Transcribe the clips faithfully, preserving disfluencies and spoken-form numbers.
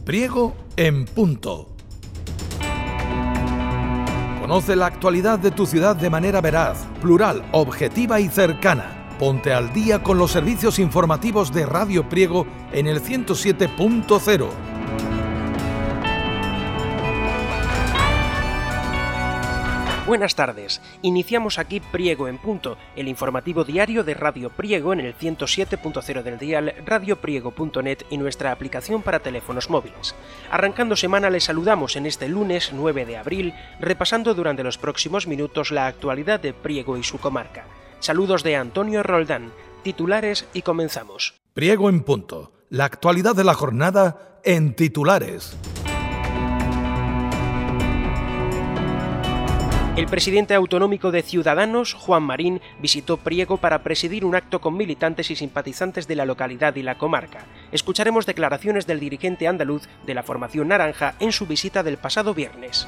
Priego en punto. Conoce la actualidad de tu ciudad de manera veraz, plural, objetiva y cercana. Ponte al día con los servicios informativos de Radio Priego en el ciento siete punto cero. Buenas tardes, iniciamos aquí Priego en punto, el informativo diario de Radio Priego en el ciento siete punto cero del dial, radio priego punto net y nuestra aplicación para teléfonos móviles. Arrancando semana les saludamos en este lunes nueve de abril, repasando durante los próximos minutos la actualidad de Priego y su comarca. Saludos de Antonio Roldán, titulares y comenzamos. Priego en punto, la actualidad de la jornada en titulares. El presidente autonómico de Ciudadanos, Juan Marín, visitó Priego para presidir un acto con militantes y simpatizantes de la localidad y la comarca. Escucharemos declaraciones del dirigente andaluz de la formación naranja en su visita del pasado viernes.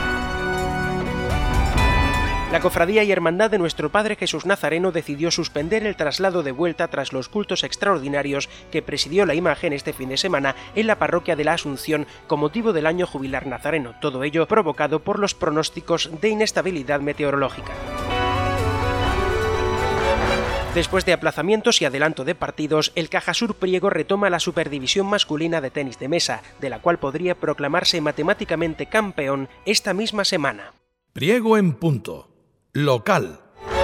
La Cofradía y Hermandad de Nuestro Padre Jesús Nazareno decidió suspender el traslado de vuelta tras los cultos extraordinarios que presidió la imagen este fin de semana en la parroquia de la Asunción con motivo del año jubilar nazareno, todo ello provocado por los pronósticos de inestabilidad meteorológica. Después de aplazamientos y adelanto de partidos, el Cajasur Priego retoma la superdivisión masculina de tenis de mesa, de la cual podría proclamarse matemáticamente campeón esta misma semana. Priego en punto. Local.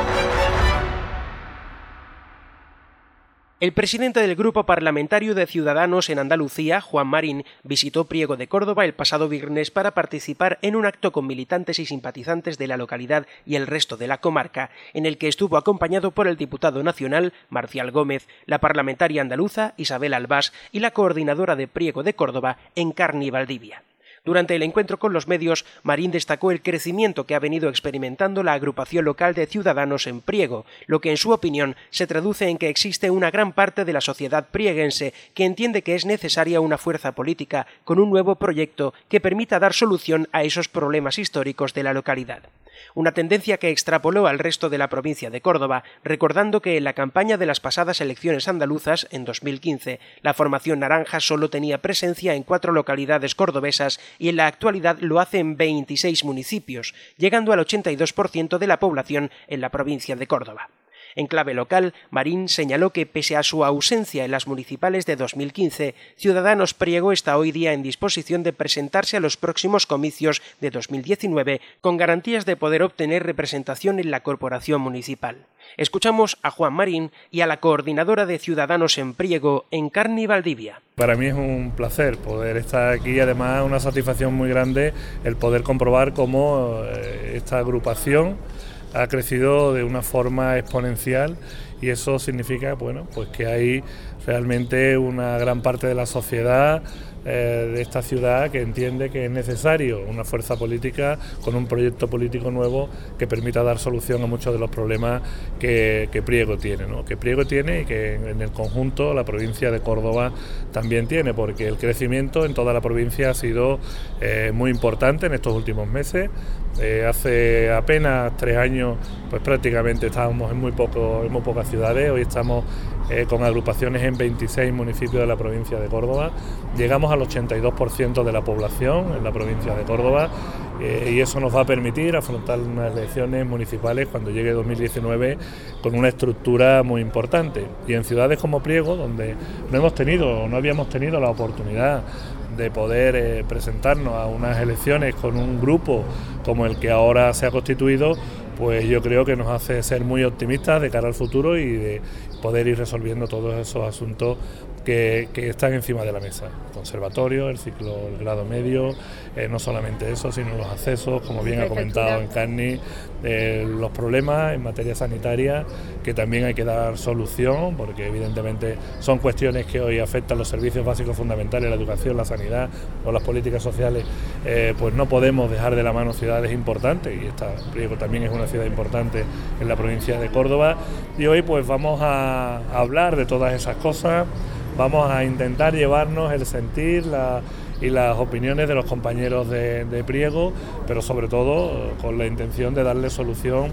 El presidente del Grupo Parlamentario de Ciudadanos en Andalucía, Juan Marín, visitó Priego de Córdoba el pasado viernes para participar en un acto con militantes y simpatizantes de la localidad y el resto de la comarca, en el que estuvo acompañado por el diputado nacional, Marcial Gómez, la parlamentaria andaluza, Isabel Albás, y la coordinadora de Priego de Córdoba, Encarni Valdivia. Durante el encuentro con los medios, Marín destacó el crecimiento que ha venido experimentando la agrupación local de Ciudadanos en Priego, lo que en su opinión se traduce en que existe una gran parte de la sociedad prieguense que entiende que es necesaria una fuerza política con un nuevo proyecto que permita dar solución a esos problemas históricos de la localidad. Una tendencia que extrapoló al resto de la provincia de Córdoba, recordando que en la campaña de las pasadas elecciones andaluzas, en dos mil quince, la formación naranja solo tenía presencia en cuatro localidades cordobesas y en la actualidad lo hace en veintiséis municipios, llegando al ochenta y dos por ciento de la población en la provincia de Córdoba. En clave local, Marín señaló que pese a su ausencia en las municipales de dos mil quince, Ciudadanos Priego está hoy día en disposición de presentarse a los próximos comicios de dos mil diecinueve con garantías de poder obtener representación en la corporación municipal. Escuchamos a Juan Marín y a la coordinadora de Ciudadanos en Priego, Encarni Valdivia. Para mí es un placer poder estar aquí y además una satisfacción muy grande el poder comprobar cómo esta agrupación ha crecido de una forma exponencial y eso significa, bueno, pues que hay realmente una gran parte de la sociedad eh, de esta ciudad que entiende que es necesario una fuerza política con un proyecto político nuevo que permita dar solución a muchos de los problemas que, que Priego tiene, ¿no? que Priego tiene y que en el conjunto la provincia de Córdoba también tiene, porque el crecimiento en toda la provincia ha sido eh, muy importante en estos últimos meses. Eh, hace apenas tres años pues prácticamente estábamos en muy, poco, en muy pocas ciudades, hoy estamos eh, con agrupaciones en veintiséis municipios de la provincia de Córdoba, llegamos al ochenta y dos por ciento de la población en la provincia de Córdoba eh, y eso nos va a permitir afrontar unas elecciones municipales cuando llegue dos mil diecinueve con una estructura muy importante. Y en ciudades como Priego, donde no hemos tenido, no habíamos tenido la oportunidad de poder eh, presentarnos a unas elecciones con un grupo como el que ahora se ha constituido, pues yo creo que nos hace ser muy optimistas de cara al futuro y de poder ir resolviendo todos esos asuntos que, que están encima de la mesa. El conservatorio, el ciclo, el grado medio, eh, no solamente eso, sino los accesos, como bien ha comentado Encarni, eh, los problemas en materia sanitaria que también hay que dar solución, porque evidentemente son cuestiones que hoy afectan los servicios básicos fundamentales, la educación, la sanidad o las políticas sociales, eh, pues no podemos dejar de la mano ciudades importantes, y esta Priego también es una ciudad importante en la provincia de Córdoba, y hoy pues vamos a hablar de todas esas cosas, vamos a intentar llevarnos el sentir la, y las opiniones de los compañeros de, de Priego, pero sobre todo con la intención de darle solución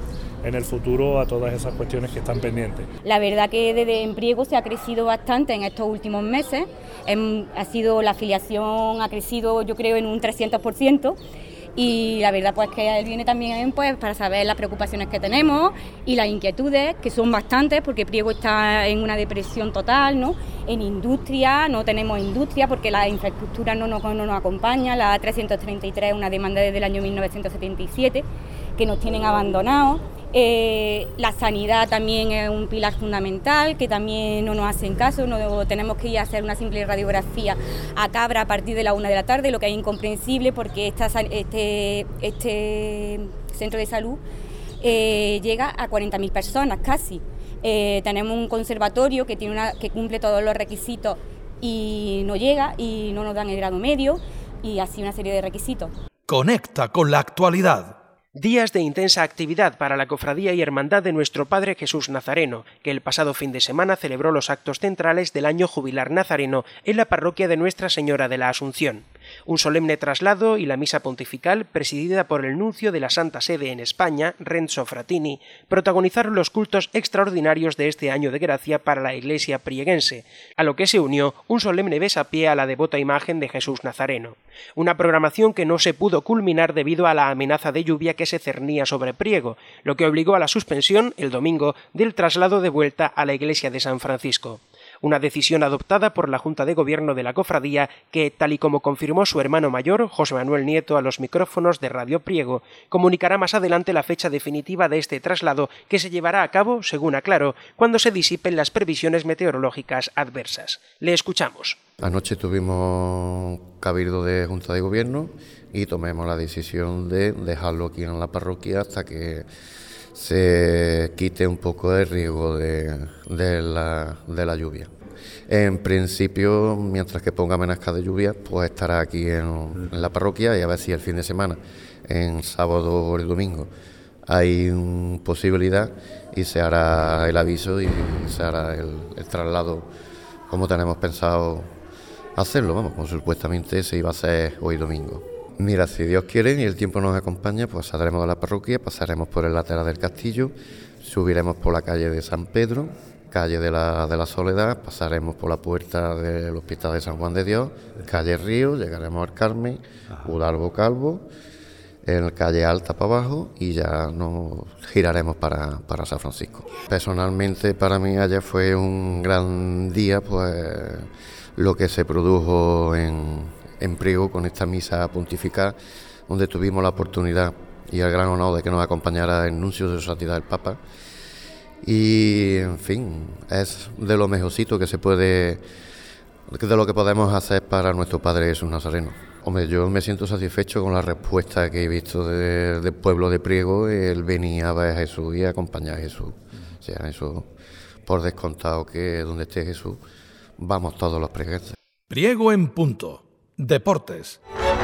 en el futuro a todas esas cuestiones que están pendientes. La verdad que desde en Priego se ha crecido bastante en estos últimos meses, en, ha sido la afiliación ha crecido yo creo en un trescientos por ciento. Y la verdad pues que él viene también pues para saber las preocupaciones que tenemos y las inquietudes, que son bastantes, porque Priego está en una depresión total, ¿no? En industria, no tenemos industria porque la infraestructura no nos, no nos acompaña, la A trescientos treinta y tres es una demanda desde el año mil novecientos setenta y siete, que nos tienen abandonados. Eh, la sanidad también es un pilar fundamental, que también no nos hacen caso, no tenemos que ir a hacer una simple radiografía a Cabra a partir de la una de la tarde, lo que es incomprensible porque esta, este, este centro de salud eh, llega a cuarenta mil personas casi. Eh, tenemos un conservatorio que, tiene una, que cumple todos los requisitos y no llega y no nos dan el grado medio y así una serie de requisitos. Conecta con la actualidad. Días de intensa actividad para la Cofradía y Hermandad de Nuestro Padre Jesús Nazareno, que el pasado fin de semana celebró los actos centrales del año jubilar nazareno en la parroquia de Nuestra Señora de la Asunción. Un solemne traslado y la misa pontifical, presidida por el nuncio de la Santa Sede en España, Renzo Frattini, protagonizaron los cultos extraordinarios de este año de gracia para la Iglesia prieguense, a lo que se unió un solemne besapié a la devota imagen de Jesús Nazareno. Una programación que no se pudo culminar debido a la amenaza de lluvia que se cernía sobre Priego, lo que obligó a la suspensión, el domingo, del traslado de vuelta a la iglesia de San Francisco. Una decisión adoptada por la Junta de Gobierno de la Cofradía que, tal y como confirmó su hermano mayor, José Manuel Nieto, a los micrófonos de Radio Priego, comunicará más adelante la fecha definitiva de este traslado que se llevará a cabo, según aclaró, cuando se disipen las previsiones meteorológicas adversas. Le escuchamos. Anoche tuvimos cabildo de Junta de Gobierno y tomamos la decisión de dejarlo aquí en la parroquia hasta que se quite un poco el riesgo de, de, la, de la lluvia. En principio, mientras que ponga amenaza de lluvia, pues estará aquí en, en la parroquia y a ver si el fin de semana, en sábado o el domingo, hay una posibilidad y se hará el aviso y se hará el, el traslado como tenemos pensado hacerlo, vamos, como supuestamente se iba a hacer hoy domingo. Mira, si Dios quiere y el tiempo nos acompaña, pues saldremos de la parroquia, pasaremos por el lateral del castillo, subiremos por la calle de San Pedro, calle de la, de la Soledad, pasaremos por la puerta del Hospital de San Juan de Dios, calle Río, llegaremos al Carmen, Udalbo Calvo, en calle Alta para abajo y ya nos giraremos para, para San Francisco. Personalmente para mí ayer fue un gran día, pues lo que se produjo en... en Priego con esta misa pontifical, donde tuvimos la oportunidad y el gran honor de que nos acompañara el nuncio de su santidad el Papa. Y, en fin, es de lo mejorcito que se puede, de lo que podemos hacer para nuestro Padre Jesús Nazareno. Hombre, yo me siento satisfecho con la respuesta que he visto de, del pueblo de Priego, el venir a ver a Jesús y a acompañar a Jesús. O sea, eso por descontado que donde esté Jesús, vamos todos los prieguenses. Priego en punto. Deportes.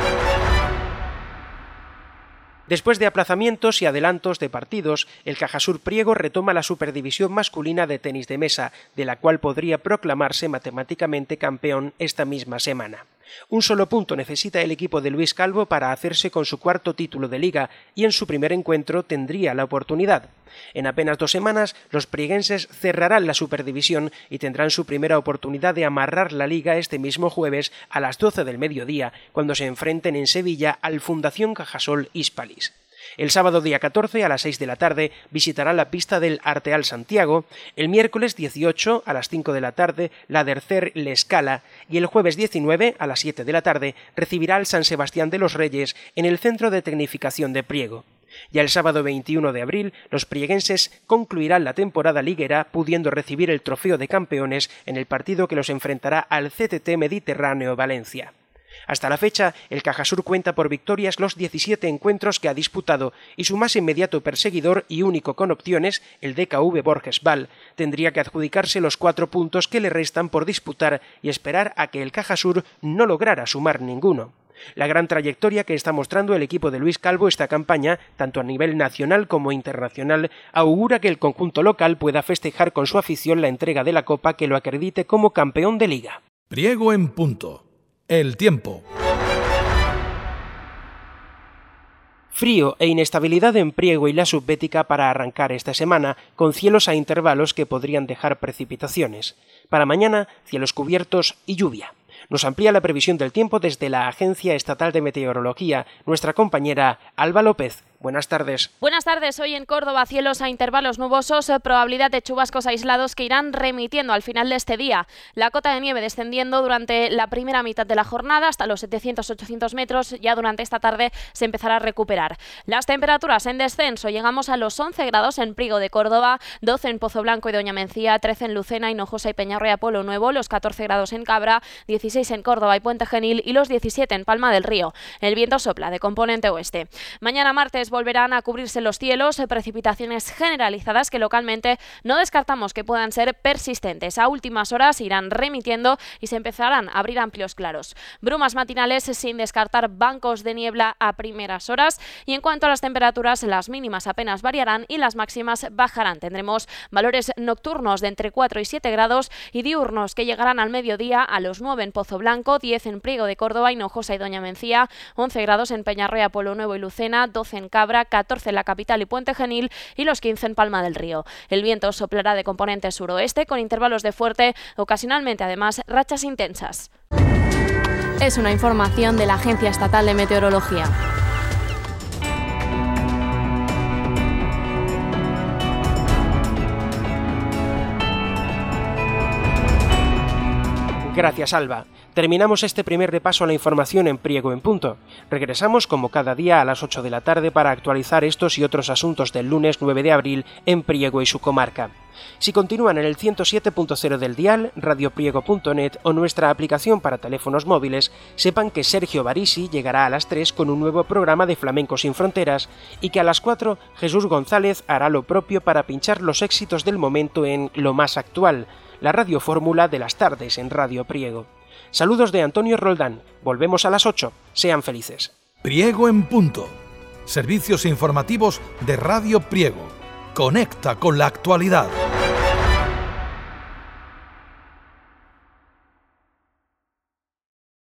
Después de aplazamientos y adelantos de partidos, el Cajasur Priego retoma la superdivisión masculina de tenis de mesa, de la cual podría proclamarse matemáticamente campeón esta misma semana. Un solo punto necesita el equipo de Luis Calvo para hacerse con su cuarto título de liga y en su primer encuentro tendría la oportunidad. En apenas dos semanas, los prieguenses cerrarán la superdivisión y tendrán su primera oportunidad de amarrar la liga este mismo jueves a las doce del mediodía, cuando se enfrenten en Sevilla al Fundación Cajasol Hispalis. El sábado día catorce a las seis de la tarde visitará la pista del Arteal Santiago, el miércoles dieciocho a las cinco de la tarde la Dercer L'Escala y el jueves diecinueve a las siete de la tarde recibirá al San Sebastián de los Reyes en el Centro de Tecnificación de Priego. Ya el sábado veintiuno de abril los prieguenses concluirán la temporada liguera pudiendo recibir el trofeo de campeones en el partido que los enfrentará al C T T Mediterráneo Valencia. Hasta la fecha, el Cajasur cuenta por victorias los diecisiete encuentros que ha disputado y su más inmediato perseguidor y único con opciones, el D K V Borges Val, tendría que adjudicarse los cuatro puntos que le restan por disputar y esperar a que el Cajasur no lograra sumar ninguno. La gran trayectoria que está mostrando el equipo de Luis Calvo esta campaña, tanto a nivel nacional como internacional, augura que el conjunto local pueda festejar con su afición la entrega de la Copa que lo acredite como campeón de liga. Priego en punto. El tiempo. Frío e inestabilidad en Priego y la Subbética para arrancar esta semana, con cielos a intervalos que podrían dejar precipitaciones. Para mañana, cielos cubiertos y lluvia. Nos amplía la previsión del tiempo desde la Agencia Estatal de Meteorología, nuestra compañera Alba López. Buenas tardes. Buenas tardes. Hoy en Córdoba, cielos a intervalos nubosos, probabilidad de chubascos aislados que irán remitiendo al final de este día. La cota de nieve descendiendo durante la primera mitad de la jornada hasta los setecientos a ochocientos metros. Ya durante esta tarde se empezará a recuperar. Las temperaturas en descenso. Llegamos a los once grados en Priego de Córdoba, doce en Pozo Blanco y Doña Mencía, trece en Lucena, Hinojosa y Peñarroya Pueblo Nuevo, los catorce grados en Cabra, dieciséis en Córdoba y Puente Genil y los diecisiete en Palma del Río. El viento sopla de componente oeste. Mañana martes volverán a cubrirse los cielos, precipitaciones generalizadas que localmente no descartamos que puedan ser persistentes. A últimas horas irán remitiendo y se empezarán a abrir amplios claros. Brumas matinales sin descartar bancos de niebla a primeras horas, y en cuanto a las temperaturas, las mínimas apenas variarán y las máximas bajarán. Tendremos valores nocturnos de entre cuatro y siete grados y diurnos que llegarán al mediodía a los nueve en Pozo Blanco, diez en Priego de Córdoba, Hinojosa y Doña Mencía, once grados en Peñarroya, Pueblo Nuevo y Lucena, doce en Cabra, catorce en la capital y Puente Genil y los quince en Palma del Río. El viento soplará de componente suroeste con intervalos de fuerte, ocasionalmente además rachas intensas. Es una información de la Agencia Estatal de Meteorología. Gracias, Alba. Terminamos este primer repaso a la información en Priego en Punto. Regresamos como cada día a las ocho de la tarde para actualizar estos y otros asuntos del lunes nueve de abril en Priego y su comarca. Si continúan en el ciento siete punto cero del dial, radiopriego punto net o nuestra aplicación para teléfonos móviles, sepan que Sergio Barisi llegará a las tres con un nuevo programa de Flamenco sin Fronteras y que a las cuatro Jesús González hará lo propio para pinchar los éxitos del momento en Lo Más Actual, la radiofórmula de las tardes en Radio Priego. Saludos de Antonio Roldán. Volvemos a las ocho. Sean felices. Priego en Punto. Servicios informativos de Radio Priego. Conecta con la actualidad.